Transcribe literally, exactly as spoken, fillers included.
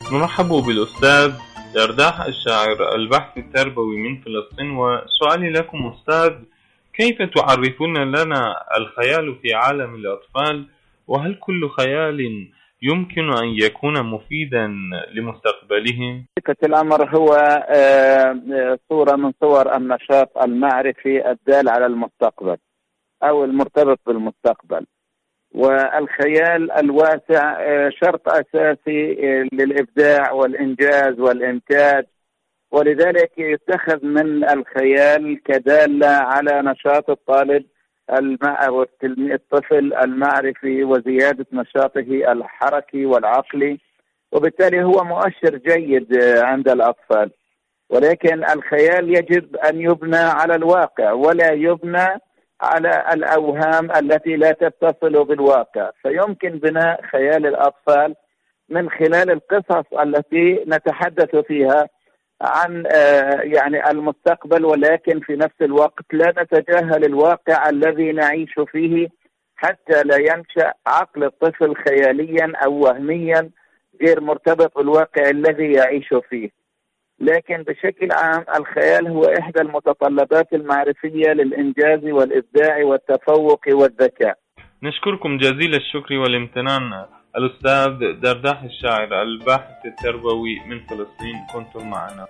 نرحب بالأستاذ درداح الشاعر البحث التربوي من فلسطين. وسؤالي لكم أستاذ، كيف تعرفون لنا الخيال في عالم الأطفال؟ وهل كل خيال يمكن أن يكون مفيدا لمستقبلهم؟ حقيقة الأمر هو صورة من صور النشاط المعرفي الدال على المستقبل أو المرتبط بالمستقبل، والخيال الواسع شرط أساسي للإبداع والإنجاز والإنتاج، ولذلك يتخذ من الخيال كدالة على نشاط الطالب أو الطفل المعرفي وزيادة نشاطه الحركي والعقلي، وبالتالي هو مؤشر جيد عند الأطفال. ولكن الخيال يجب أن يبنى على الواقع ولا يبنى على الأوهام التي لا تتصل بالواقع، فيمكن بناء خيال الأطفال من خلال القصص التي نتحدث فيها عن يعني المستقبل، ولكن في نفس الوقت لا نتجاهل الواقع الذي نعيش فيه حتى لا ينشأ عقل الطفل خياليا أو وهميا غير مرتبط بالواقع الذي يعيش فيه. لكن بشكل عام الخيال هو إحدى المتطلبات المعرفية للإنجاز والإبداع والتفوق والذكاء. نشكركم جزيل الشكر والامتنان الأستاذ درداح الشاعر الباحث التربوي من فلسطين، كنتم معنا.